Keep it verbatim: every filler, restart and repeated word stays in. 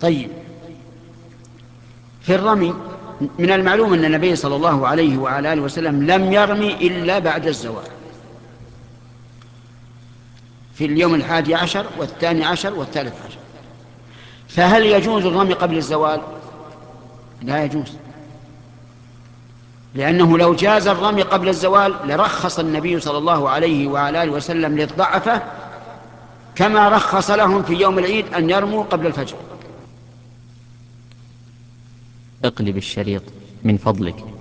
طيب، في الرمي من المعلوم أن النبي صلى الله عليه وعلى آله وسلم لم يرمي إلا بعد الزوال، في اليوم الحادي عشر والثاني عشر والثالث عشر. فهل يجوز الرمي قبل الزوال؟ لا يجوز، لأنه لو جاز الرمي قبل الزوال لرخص النبي صلى الله عليه وعلى آله وسلم للضعفة كما رخص لهم في يوم العيد أن يرموا قبل الفجر. اقلب الشريط من فضلك.